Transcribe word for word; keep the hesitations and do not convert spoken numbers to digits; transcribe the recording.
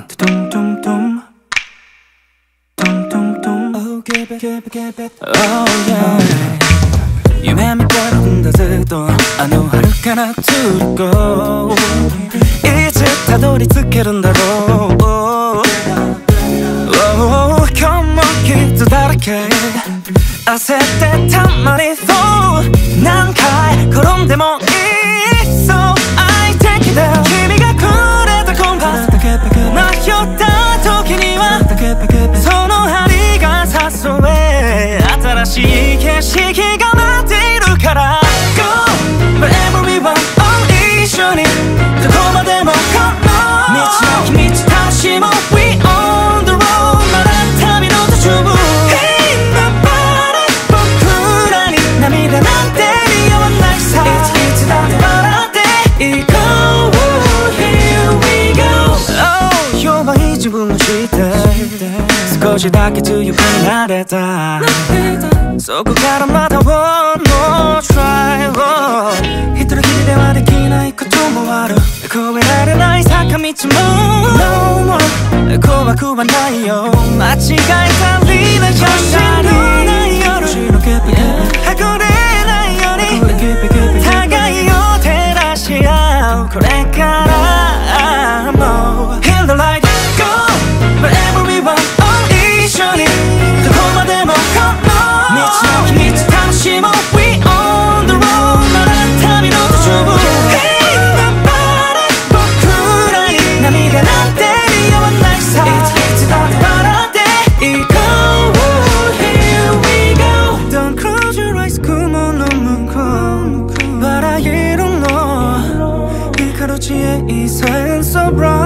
Dum dum dum Dum dum dum Oh give it give it give it Oh yeah 夢見てるんだずっとあの遥かなトゥルゴいつたどり着けるんだろう oh,今日も傷だらけ焦ってたまにそう何回転んでもいいそう相手気だ君がくれたコンパス迷った時にはその針が誘え新しい景色が待っているから Go wherever we want 一緒にどこまでも Come on 道の秘密楽しもう We on the road まだ旅の途中 Hey nobody 僕らに涙なんて似合わないさいついつだって笑っていこう Here we go Oh 弱い自分を知って少しだけ強くなれたそこからまた One more try 一人きりではできないこともある越えられない坂道も No more 怖くはないよ間違えたりな星のない夜はぐれないように互いを照らし合うこれからも Heal the light Go wherever we want 一緒にどこまでも Come on 道の秘密楽しもう We on the road まだ旅の途中 Hey nobody 僕らに涙なんて似合わないさいついつだって笑っていこう Here we go Don't close your eyes 雲の向こうバラ色の光る地へ Shine so bright